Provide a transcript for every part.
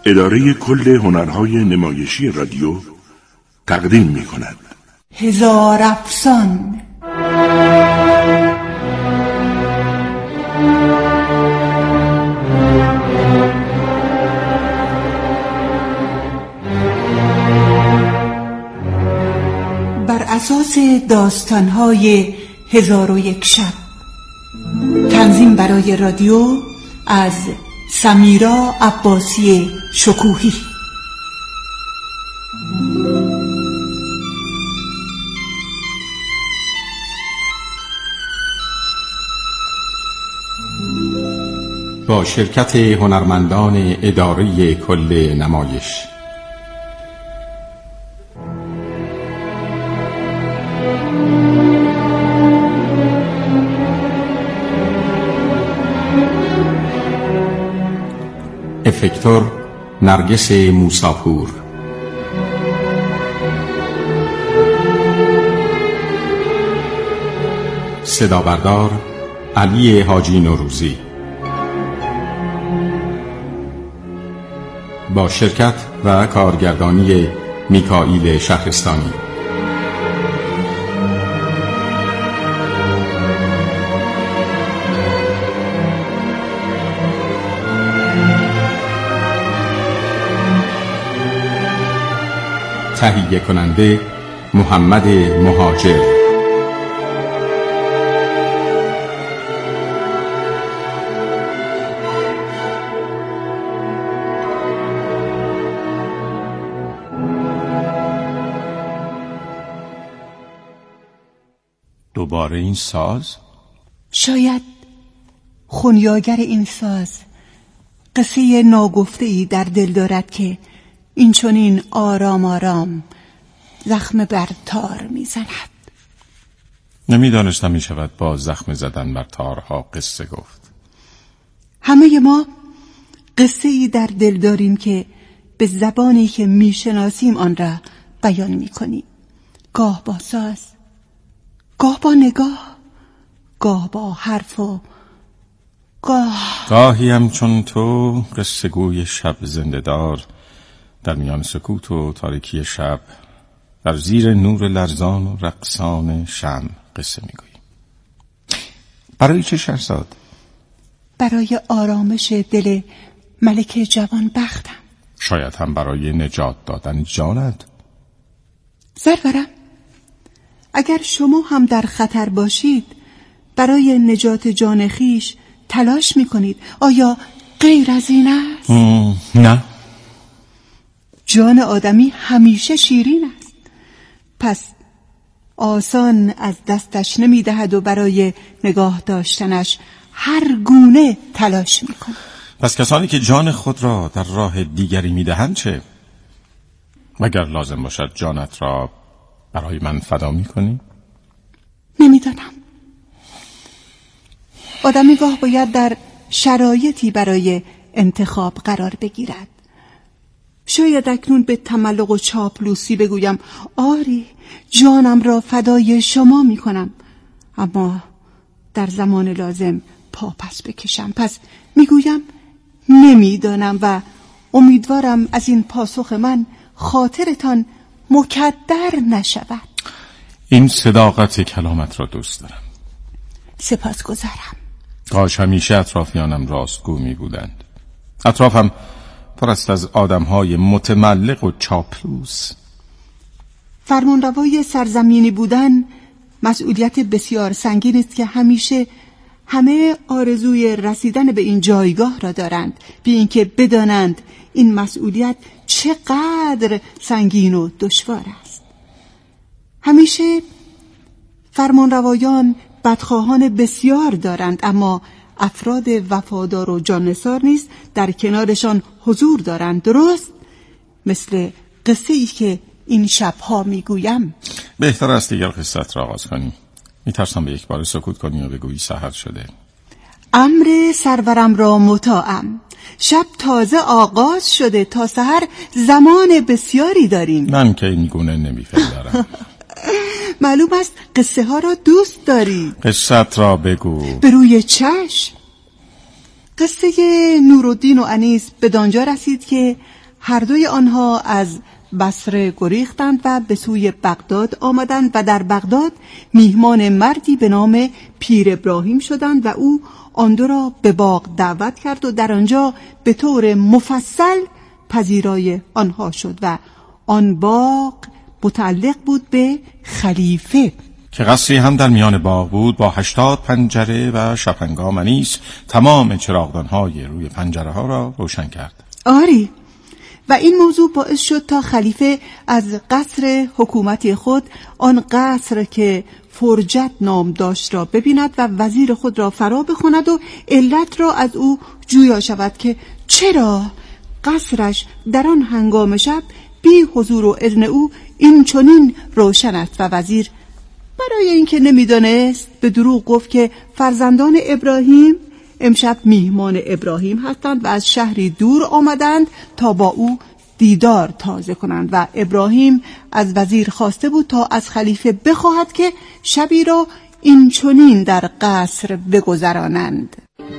اداره کل هنرهای نمایشی رادیو تقدیم می‌کند. هزار افسان. بر اساس داستان‌های 1001 شب. تنظیم برای رادیو از سمیرا عباسی شکوهی. با شرکت هنرمندان اداره کل نمایش. افکتور نرگس موساپور، صدا بردار علی حاجی نوروزی، با شرکت و کارگردانی میکائیل شهرستانی. تهیه کننده محمد مهاجر. دوباره این ساز؟ شاید خونیاگر این ساز قصه ناگفته‌ای در دل دارد که این چنین آرام آرام زخم بر تار میزند. نمیدانستم می شود با زخم زدن بر تارها قصه گفت. همه ما قصه ای در دل داریم که به زبانی که میشناسیم آن را بیان میکنیم. گاه با ساز، گاه با نگاه، گاه با حرف و گاهی هم چون تو قصه گوی شب زنده دار در میان سکوت و تاریکی شب در زیر نور لرزان و رقصان شمع قصه میگویی. برای چه شهرزاد؟ برای آرامش دل ملک جوان بختم. شاید هم برای نجات دادن جانت. سرورم، اگر شما هم در خطر باشید برای نجات جان خیش تلاش میکنید، آیا غیر از این است؟ نه. جان آدمی همیشه شیرین است، پس آسان از دستش نمیدهد و برای نگاه داشتنش هر گونه تلاش میکند. پس کسانی که جان خود را در راه دیگری میدهند چه؟ اگر لازم باشد جانت را برای من فدا میکنی؟ نمیدانم. آدمی گاه باید در شرایطی برای انتخاب قرار بگیرد. شاید اکنون به تملق و چاپلوسی بگویم آری جانم را فدای شما میکنم، اما در زمان لازم پا پس بکشم. پس میگویم نمیدانم و امیدوارم از این پاسخ من خاطرتان مکدر نشود. این صداقت کلامت را دوست دارم. سپاسگزارم. کاش همیشه اطرافیانم راستگو می بودند. اطرافم پر است از آدم‌های متملق و چاپلوس. فرمانروای سرزمینی بودن مسئولیت بسیار سنگین است که همیشه همه آرزوی رسیدن به این جایگاه را دارند، بی اینکه بدانند این مسئولیت چقدر سنگین و دشوار است. همیشه فرمانروایان بدخواهان بسیار دارند، اما افراد وفادار و جانثار نیز در کنارشان حضور دارند، درست مثل قصه ای که این شبها میگویم. بهتر است دیگر قصت را آغاز کنی. میترسم به یک بار سکوت کنی و بگویی سحر شده. امر سرورم را مطاعم. شب تازه آغاز شده، تا سحر زمان بسیاری داریم. من که این گونه نمی‌پندارم. معلوم است قصه ها را دوست داری. قصت را بگو. به روی چشم. قصه نورالدین و انیس به دانجا رسید که هر دوی آنها از بصره گریختند و به سوی بغداد آمدند و در بغداد میهمان مردی به نام پیر ابراهیم شدند و او آن دو را به باغ دعوت کرد و در آنجا به طور مفصل پذیرای آنها شد و آن باغ متعلق بود به خلیفه که قصری هم در میان باغ بود با 80 پنجره و شب‌هنگام انیس تمام چراغدان‌های روی پنجره ها را روشن کرد. آری، و این موضوع باعث شد تا خلیفه از قصر حکومتی خود آن قصر که فرجت نام داشت را ببیند و وزیر خود را فرا بخواند و علت را از او جویا شود که چرا قصرش در آن هنگام شب بی حضور و اذن او این چنین روشن است. و وزیر برای اینکه نمیدانست به دروغ گفت که فرزندان ابراهیم امشب میهمان ابراهیم هستند و از شهری دور آمدند تا با او دیدار تازه کنند و ابراهیم از وزیر خواسته بود تا از خلیفه بخواهد که شبی را این چنین در قصر بگذرانند.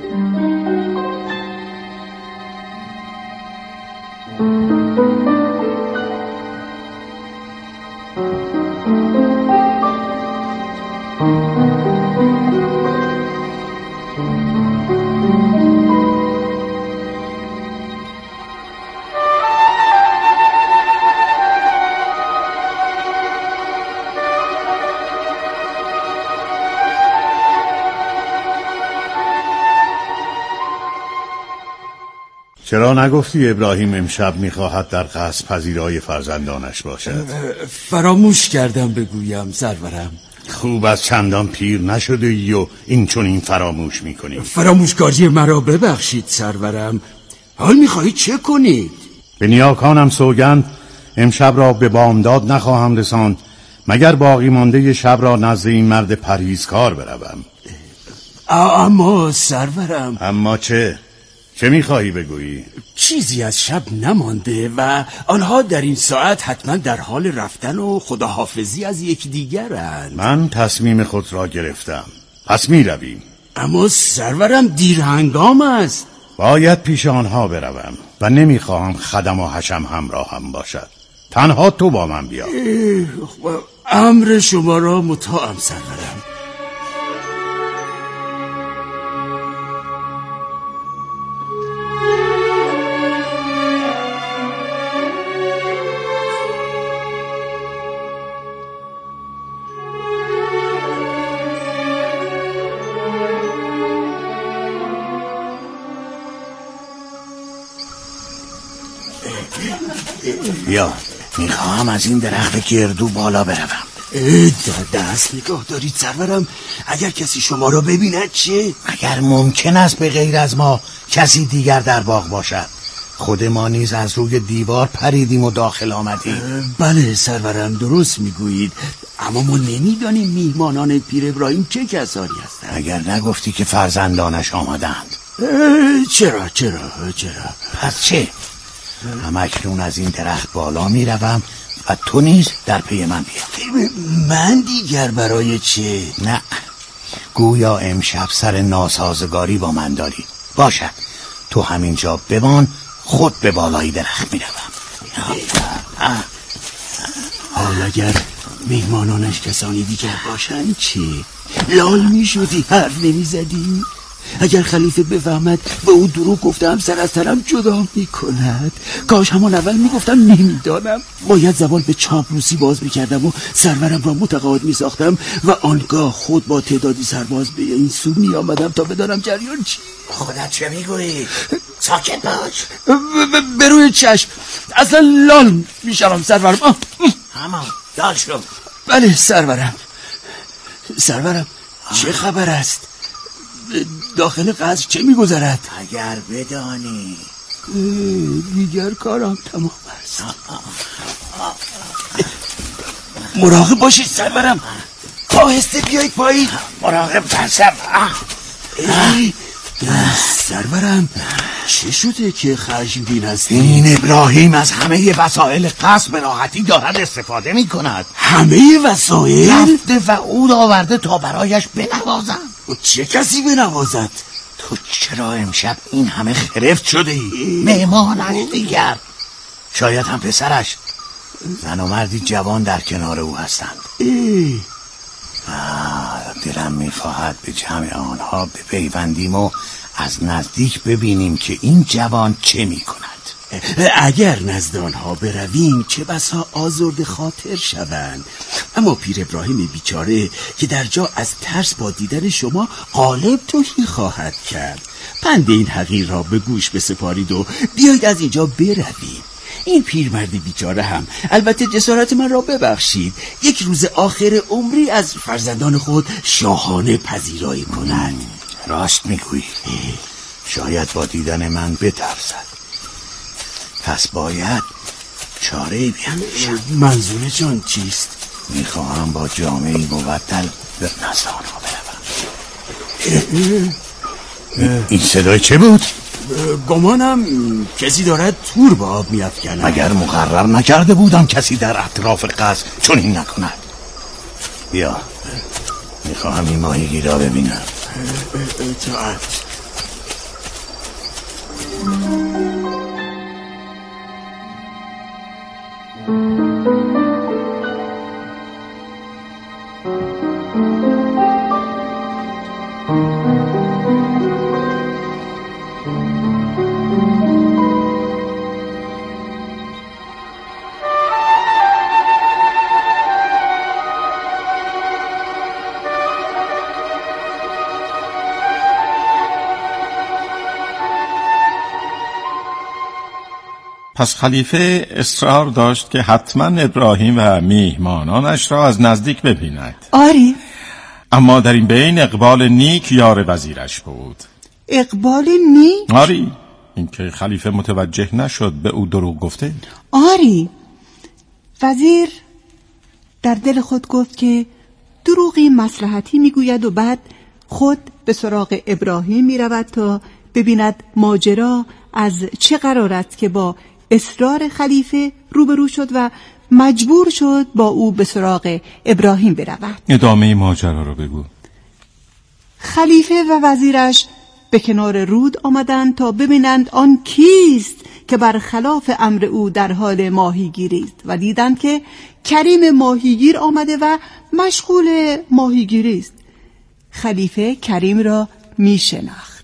چرا نگفتی ابراهیم امشب میخواهد در قصر پذیرای فرزندانش باشد؟ فراموش کردم بگویم سرورم. خوب از چندان پیر نشده ای و این چون این فراموش میکنی. فراموشکاری مرا ببخشید سرورم. حال میخواهید چه کنید؟ به نیاکانم سوگند امشب را به بامداد نخواهم رساند مگر باقی مانده شب را نزد این مرد پرهیزکار بروم. اما سرورم. اما چه؟ چه میخواهی بگویی؟ چیزی از شب نمانده و آنها در این ساعت حتما در حال رفتن و خداحافظی از یکدیگرند. من تصمیم خود را گرفتم، پس میرویم. اما سرورم دیر هنگام است. باید پیش آنها بروم و نمیخواهم خدم و حشم همراهم باشد. تنها تو با من بیا. امر شما را مطاعم سرورم. بیا، میخواهم از این درخت گردو بالا بروم. دست نگاه دارید سرورم. اگر کسی شما را ببیند چه؟ اگر ممکن است به غیر از ما کسی دیگر در باغ باشد. خود ما نیز از روی دیوار پریدیم و داخل آمدیم. بله سرورم درست میگویید، اما ما نمیدانیم میهمانان پیر ابراهیم چه کسانی هستند. اگر نگفتی که فرزندانش آمدند. چرا پس چه؟ همکنون از این درخت بالا میروم و تو نیز در پی من بیا. من دیگر برای چه؟ نه، گویا امشب سر ناسازگاری با من داری. باشد تو همینجا بمان، خود به بالای درخت میروم. حال اگر میهمانانش کسانی دیگر باشند چی؟ لال میشدی، حرف نمیزدی؟ اگر خلیفه بفهمد به او دروغ گفتم سر از تنم جدا میکند. کاش همان اول میگفتم نمیدانم. باید زبان به چاپلوسی باز میکردم و سرورم را متقاعد میساختم و آنگاه خود با تعدادی سرباز به این سو میآمدم تا بدانم جریان چی. خودت چه میگویی؟ ساکت باش. به روی چشم. اصلا لال میشم سرورم. همان لال شو. بله سرورم. چه خبر است؟ داخل قصر چه میگذرد؟ اگر بدانی. دیگر کارم تمام است. مراقب باشید سرورم. آهسته بیایید پایین. مراقب باشم. سرورم چه شده که خشمگین هستی؟ این ابراهیم از همه وسایل قصد به راحتی دارد استفاده می کند. همه وسایل؟ رفته و او آورده تا برایش بنوازم. چه کسی بنوازد؟ تو چرا امشب این همه خرفت شده ای؟ مهمانش دیگر، شاید هم پسرش. زن و مردی جوان در کنار او هستند. دلم می‌خواهد به جمع آنها بپیوندیم و از نزدیک ببینیم که این جوان چه می‌کند. اگر نزد آنها برویم چه بسا آزرده خاطر شوند. اما پیر ابراهیم بیچاره که در جا از ترس با دیدن شما غالب توهی خواهد کرد. پند این حقیر را به گوش بسپارید و بیایید از اینجا برویم. این پیرمرد بیچاره هم البته جسارت من را ببخشید، یک روز آخر عمری از فرزندان خود شاهانه پذیرایی کند. راست میگویی، شاید با دیدن من بترسد. پس باید چاره بیاندیشم. منظورشان چیست؟ میخواهم با جامعی مبدل به نزد آنها بروم. این صدای چه بود؟ گمانم کسی دارد تور به آب می‌افکند. اگر مقرر نکرده بودم کسی در اطراف قصر چنین نکند. بیا، میخواهم این ماهیگیر را ببینم. اطاعت. پس خلیفه اصرار داشت که حتما ابراهیم و میهمانانش را از نزدیک ببیند. آری. اما در این بین اقبال نیک یار وزیرش بود. اقبال نیک؟ آری، اینکه خلیفه متوجه نشد به او دروغ گفته. آری، وزیر در دل خود گفت که دروغی مصلحتی میگوید و بعد خود به سراغ ابراهیم میرود تا ببیند ماجرا از چه قرار است که با اصرار خلیفه روبرو شد و مجبور شد با او به سراغ ابراهیم برود. ادامه ماجرا رو بگو. خلیفه و وزیرش به کنار رود آمدند تا ببینند آن کیست که برخلاف امر او در حال ماهیگیری است و دیدند که کریم ماهیگیر آمده و مشغول ماهیگیری است. خلیفه کریم را می شناخت.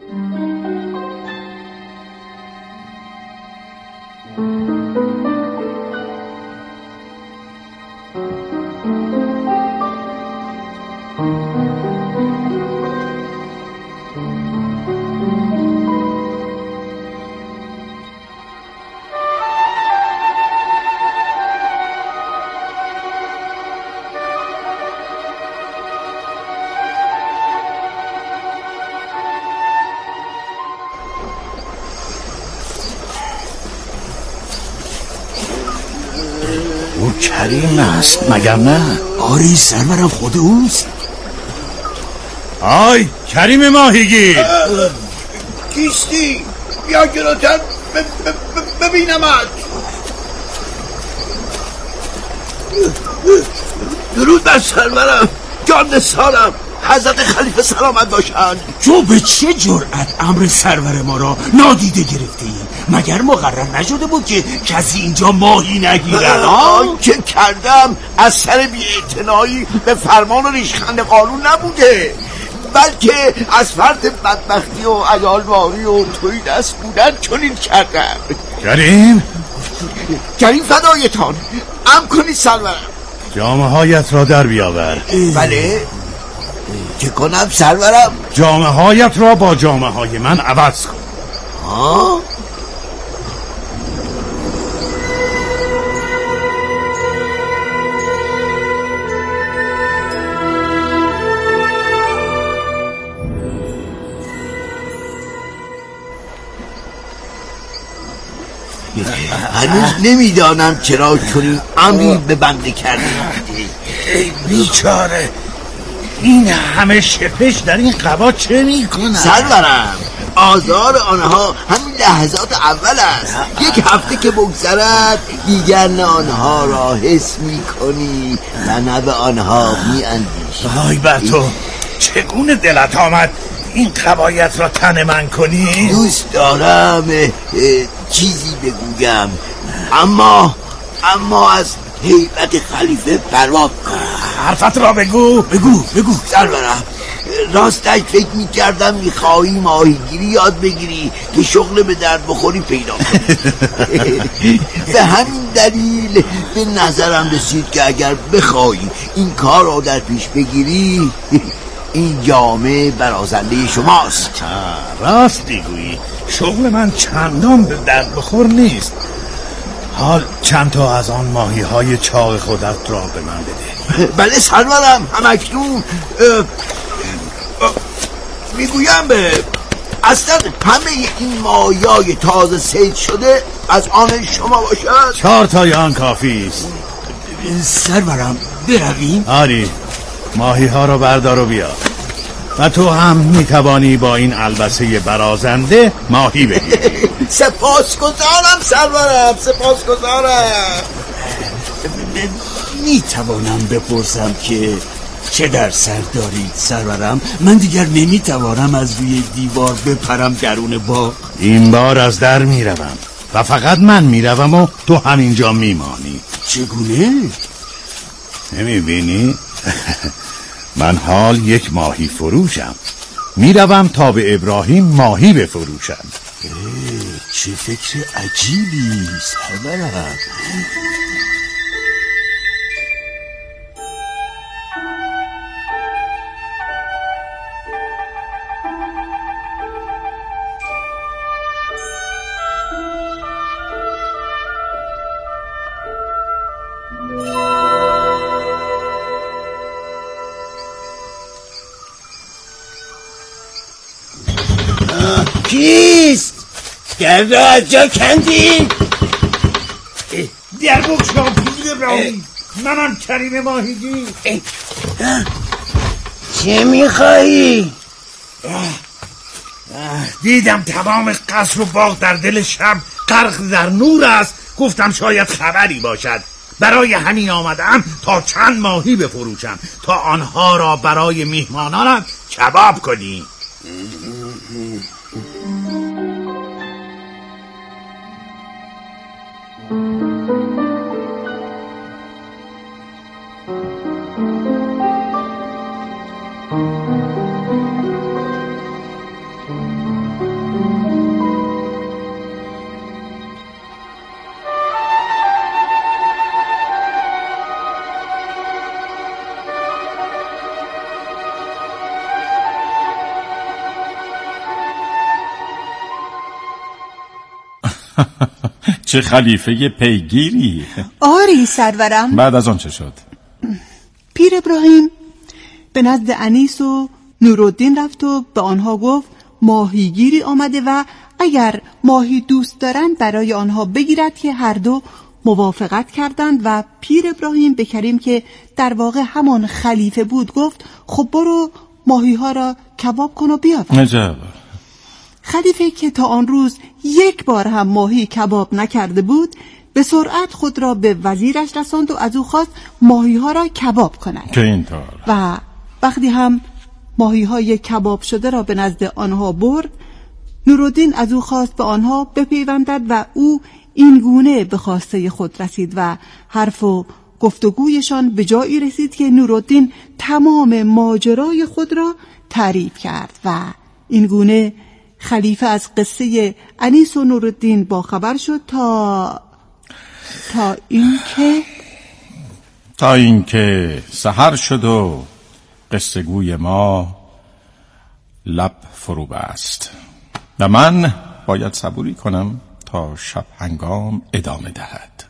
او کریم است مگر نه؟ آری سرورم، خود اوست. آی کریم ماهیگیر، کیستی؟ بیا جلوتر ببینمت. درود بر سرورم، جان سالم، حضرت خلیفه سلامت باشند. تو به چه جرأت امر سرور ما را نادیده گرفته ای؟ مگر مقرر نشده بود که کسی اینجا ماهی نگیرد؟ چه کردم؟ از سر بی‌اعتنایی به فرمان و ریشخند قانون نبوده، بلکه از فرد بدبختی و عیالواری و توی دست بودن چنین کردم. کریم فدایتان، امر کنید سرورم. جامه هایت را در بیاور. بله، چه کنم سرورم؟ جامه هایت را با جامه های من عوض کن. ها؟ هنوز نمیدانم چرا چنین امری به بنده کردی. ای بیچاره، این همه شپش در این قبا چه میکنن؟ سرورم، آزار آنها همین لحظات اول است. یک هفته که بگذرد دیگر نه آنها را حس میکنی و نه به آنها میاندیشی. وای بر تو، چگونه دلت آمد این قبایت را تن من کنی؟ دوست دارم چیزی بگویم، اما از هیبت خلیفه پروا کنم. حرفت را بگو. بگو سرورم. راستش فکر می‌کردم می‌خواهی ماهیگیری یاد بگیری که شغل به درد بخوری پیدا کنی. به همین دلیل به نظرم رسید که اگر بخواهی این کار را در پیش بگیری، این جامه برازنده شماست. راست میگویی، شغل من چندان به درد بخور نیست. حال چند تا از آن ماهی های چاق خودت را به من بده. بله سرورم، همکنون میگویم اصلا همه این ماهی‌های تازه صید شده از آن شما باشد. 4 تای آن کافی است. سرورم برویم؟ آری، ماهی ها را بردار و بیار و تو هم میتوانی با این البسه برازنده ماهی بگیری. سپاسگزارم سرورم، سپاسگزارم. میتوانم بپرسم که چه در سر دارید سرورم؟ من دیگر نمیتوانم از روی دیوار بپرم درون باغ. این بار از در میروم و فقط من میروم و تو همینجا میمانی. چگونه؟ نمیبینی؟ من حال یک ماهی فروشم. میروم تا به ابراهیم ماهی بفروشم. چه فکر عجیبی سرورم. کیست؟ در را از جا کندی؟ در بگشا پیر ابراهیم، منم کریم ماهیگیر. چه میخوایی؟ دیدم تمام قصر و باغ در دل شب غرق در نور است، گفتم شاید خبری باشد. برای همین آمدم تا چند ماهی بفروشم تا آنها را برای میهمانانت کباب کنی. چه خلیفه پیگیری. آری سرورم. بعد از آن چه شد؟ پیر ابراهیم به نزد انیس و نورالدین رفت و به آنها گفت ماهیگیری آمده و اگر ماهی دوست دارند برای آنها بگیرد که هر دو موافقت کردند و پیر ابراهیم به کریم که در واقع همان خلیفه بود گفت خب برو ماهی ها را کباب کن و بیاور. عجب. خلیفه که تا آن روز یک بار هم ماهی کباب نکرده بود به سرعت خود را به وزیرش رساند و از او خواست ماهی ها را کباب کند که اینطور. و وقتی هم ماهی های کباب شده را به نزد آنها برد، نورالدین از او خواست به آنها بپیوندد و او این گونه به خواسته خود رسید و حرف و گفتگویشان به جایی رسید که نورالدین تمام ماجرای خود را تعریف کرد و این گونه خلیفه از قصه انیس و نورالدین با خبر شد تا اینکه سحر شد و قصه گوی ما لب فرو بست و من باید صبوری کنم تا شب هنگام ادامه دهد.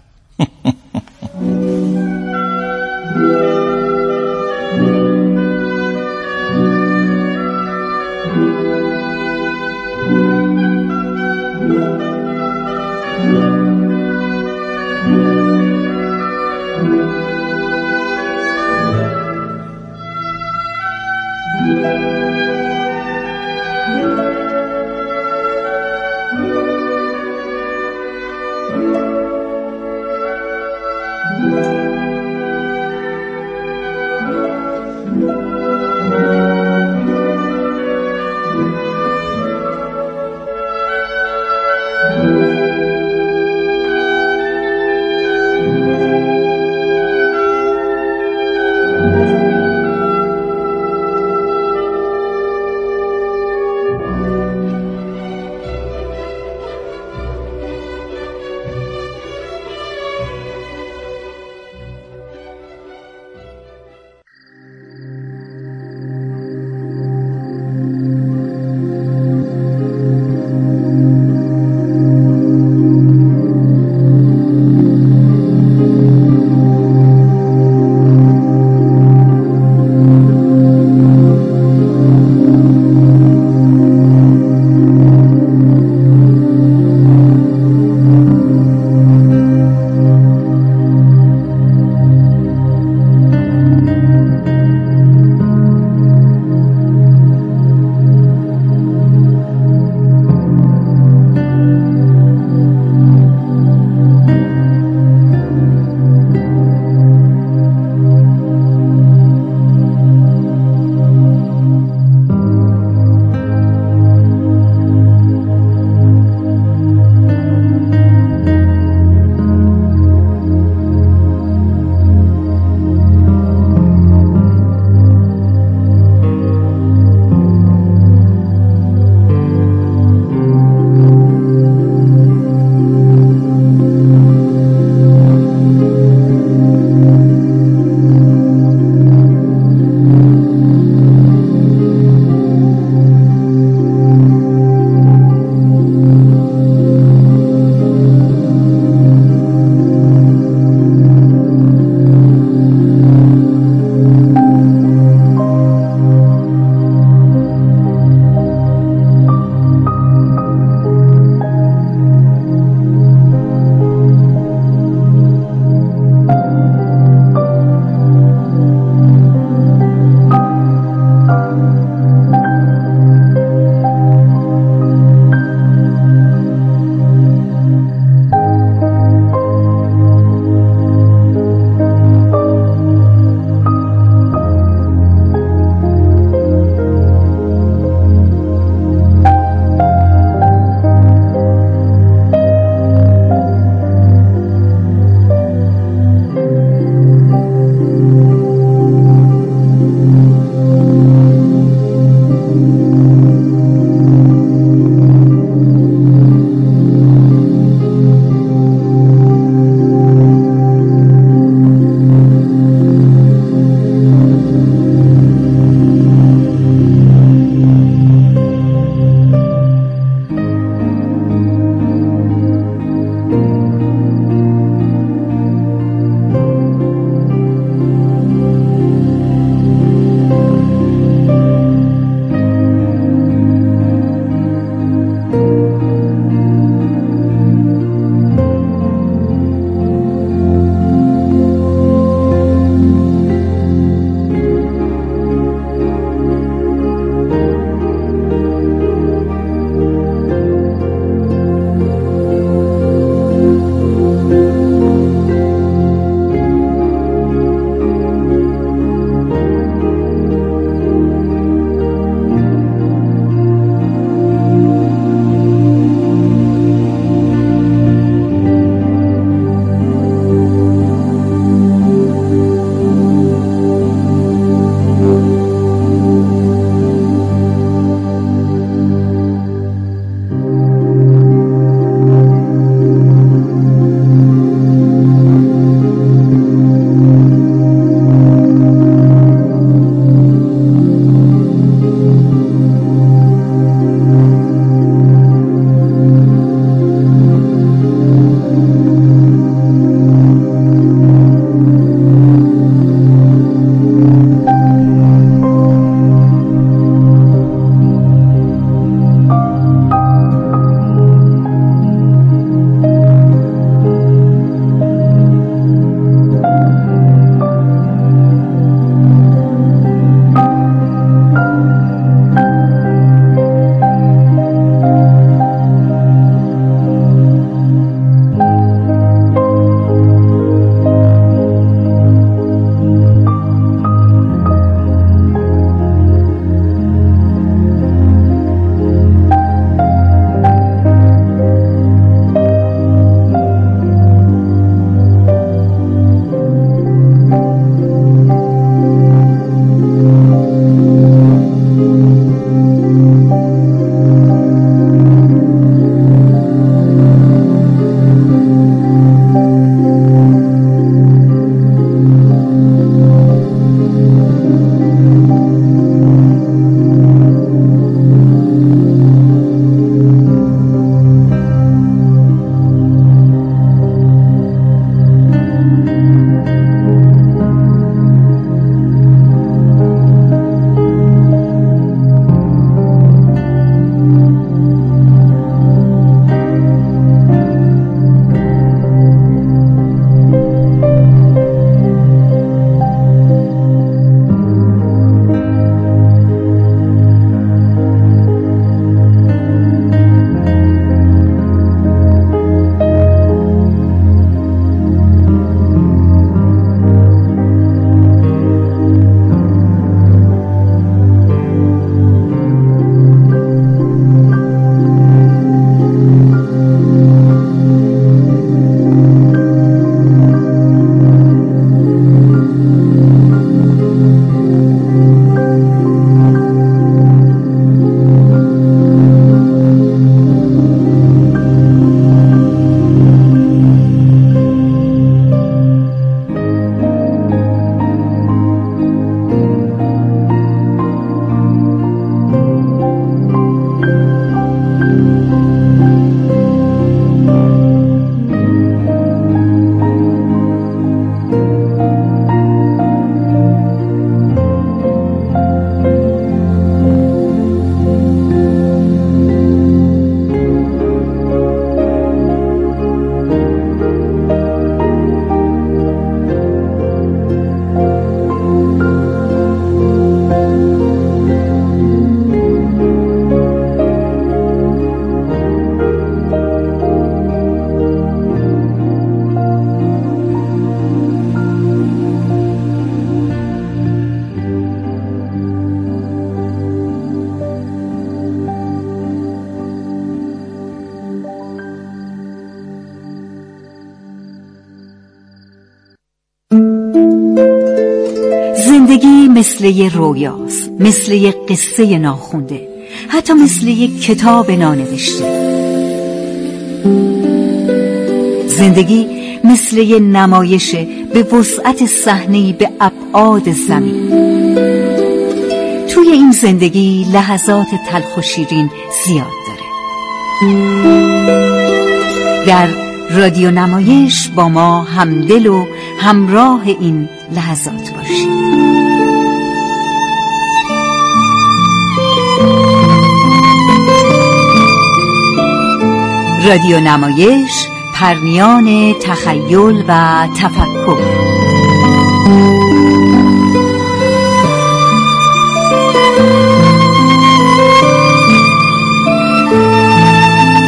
زندگی مثل یه رویاست، مثل یه قصه ناخونده، حتی مثل یه کتاب نانوشته. زندگی مثل یه نمایشه به وسعت صحنه‌ای به ابعاد زمین. توی این زندگی لحظات تلخ و شیرین زیاد داره. در رادیو نمایش با ما همدل و همراه این لحظات باشید. رادیو نمایش، پرنیان تخیل و تفکر.